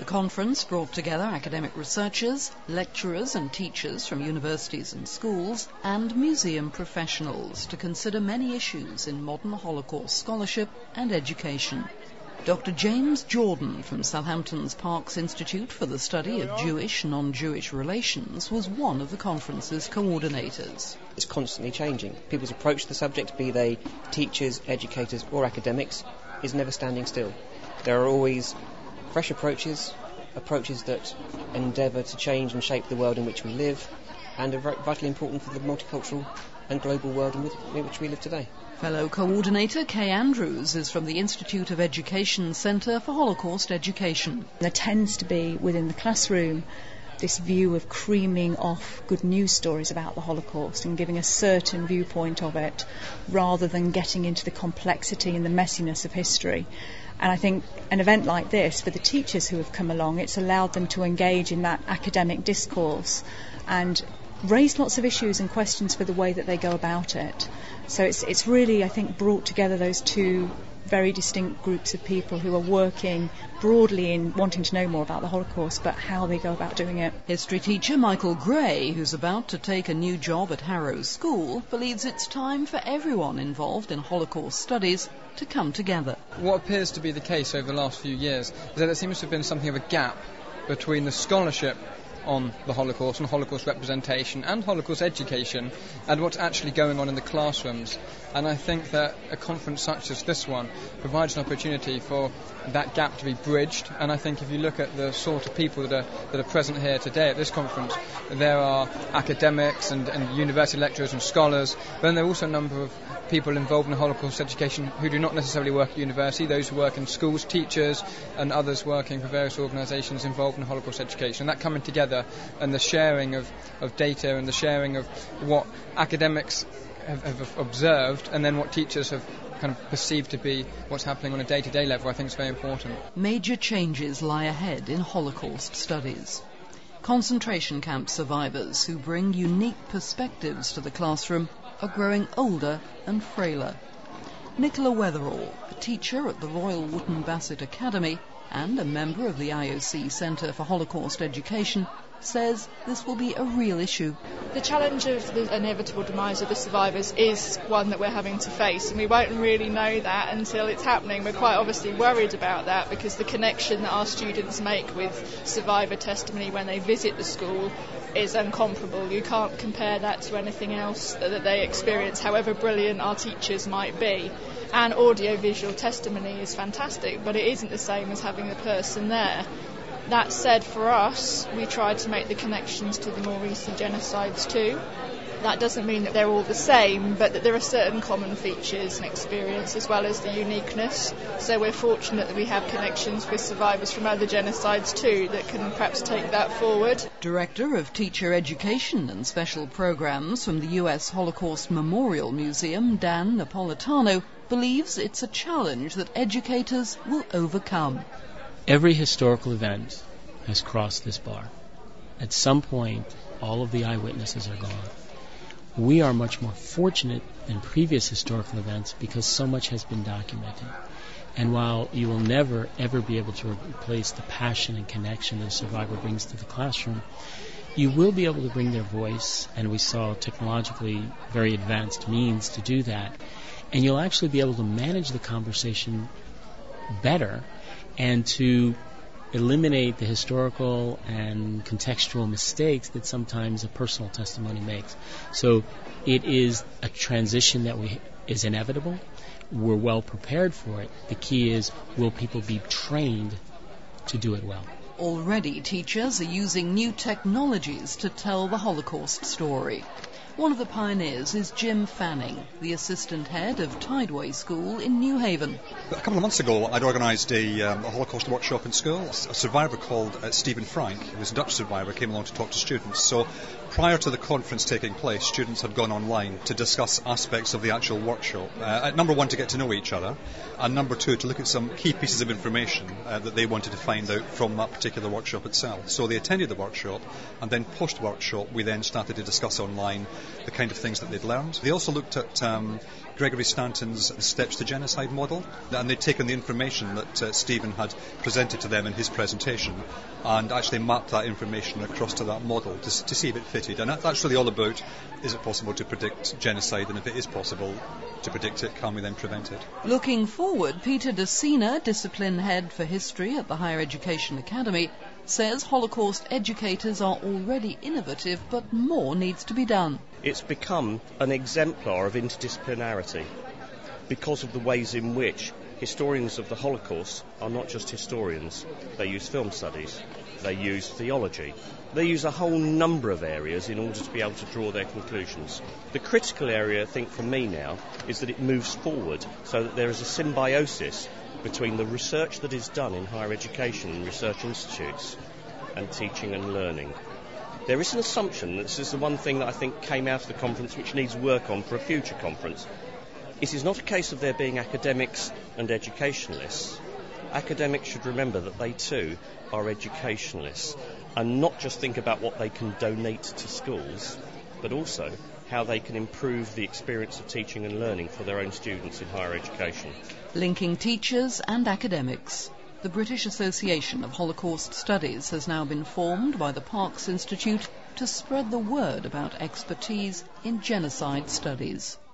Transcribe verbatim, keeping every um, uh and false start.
The conference brought together academic researchers, lecturers and teachers from universities and schools, and museum professionals to consider many issues in modern Holocaust scholarship and education. Doctor James Jordan from Southampton's Parkes Institute for the Study of Jewish non-Jewish Relations was one of the conference's coordinators. It's constantly changing. People's approach to the subject, be they teachers, educators or academics, is never standing still. There are always fresh approaches, approaches that endeavour to change and shape the world in which we live, and are vitally important for the multicultural and global world in which we live today. Fellow coordinator Kay Andrews is from the Institute of Education Centre for Holocaust Education. There tends to be within the classroom this view of creaming off good news stories about the Holocaust and giving a certain viewpoint of it rather than getting into the complexity and the messiness of history. And I think an event like this, for the teachers who have come along, it's allowed them to engage in that academic discourse and raise lots of issues and questions for the way that they go about it. So it's it's really, I think, brought together those two very distinct groups of people who are working broadly in wanting to know more about the Holocaust, but how they go about doing it. History teacher Michael Gray, who's about to take a new job at Harrow School, believes it's time for everyone involved in Holocaust studies to come together. What appears to be the case over the last few years is that there seems to have been something of a gap between the scholarship on the Holocaust and Holocaust representation and Holocaust education and what's actually going on in the classrooms. And I think that a conference such as this one provides an opportunity for that gap to be bridged. And I think if you look at the sort of people that are that are present here today at this conference, there are academics and, and university lecturers and scholars, but then there are also a number of people involved in Holocaust education who do not necessarily work at university, those who work in schools, teachers and others working for various organisations involved in Holocaust education. And that coming together and the sharing of, of data and the sharing of what academics have, have observed and then what teachers have kind of perceived to be what's happening on a day-to-day level, I think is very important. Major changes lie ahead in Holocaust studies. Concentration camp survivors who bring unique perspectives to the classroom are growing older and frailer. Nicola Weatherall, a teacher at the Royal Wootton Bassett Academy and a member of the I O C Centre for Holocaust Education, says this will be a real issue. The challenge of the inevitable demise of the survivors is one that we're having to face, and we won't really know that until it's happening. We're quite obviously worried about that because the connection that our students make with survivor testimony when they visit the school is incomparable. You can't compare that to anything else that they experience, however brilliant our teachers might be. And audio-visual testimony is fantastic, but it isn't the same as having a person there. That said, for us, we tried to make the connections to the more recent genocides too. That doesn't mean that they're all the same, but that there are certain common features and experience as well as the uniqueness. So we're fortunate that we have connections with survivors from other genocides too that can perhaps take that forward. Director of Teacher Education and Special Programs from the U S Holocaust Memorial Museum, Dan Napolitano, believes it's a challenge that educators will overcome. Every historical event has crossed this bar. At some point, all of the eyewitnesses are gone. We are much more fortunate than previous historical events because so much has been documented. And while you will never, ever be able to replace the passion and connection that a survivor brings to the classroom, you will be able to bring their voice, and we saw technologically very advanced means to do that, and you'll actually be able to manage the conversation better and to eliminate the historical and contextual mistakes that sometimes a personal testimony makes. So it is a transition that we is inevitable. We're well prepared for it. The key is, will people be trained to do it well? Already, teachers are using new technologies to tell the Holocaust story. One of the pioneers is Jim Fanning, the assistant head of Tideway School in New Haven. A couple of months ago, I'd organised a, um, a Holocaust workshop in school. A survivor called uh, Stephen Frank, who was a Dutch survivor, came along to talk to students. So Prior to the conference taking place, students had gone online to discuss aspects of the actual workshop. Uh, number one, to get to know each other, and number two, to look at some key pieces of information uh, that they wanted to find out from that particular workshop itself. So they attended the workshop, and then post-workshop, we then started to discuss online the kind of things that they'd learned. They also looked at um, Gregory Stanton's Steps to Genocide model, and they'd taken the information that uh, Stephen had presented to them in his presentation and actually mapped that information across to that model to, to see if it fitted. And that, that's really all about, is it possible to predict genocide, and if it is possible to predict it, can we then prevent it? Looking forward, Peter Desina, Discipline Head for History at the Higher Education Academy, says Holocaust educators are already innovative, but more needs to be done. It's become an exemplar of interdisciplinarity because of the ways in which historians of the Holocaust are not just historians. They use film studies, they use theology, they use a whole number of areas in order to be able to draw their conclusions. The critical area, I think, for me now, is that it moves forward so that there is a symbiosis between the research that is done in higher education and research institutes and teaching and learning. There is an assumption, this is the one thing that I think came out of the conference which needs work on for a future conference. It is not a case of there being academics and educationalists. Academics should remember that they too are educationalists and not just think about what they can donate to schools, but also how they can improve the experience of teaching and learning for their own students in higher education. Linking teachers and academics. The British Association of Holocaust Studies has now been formed by the Parkes Institute to spread the word about expertise in genocide studies.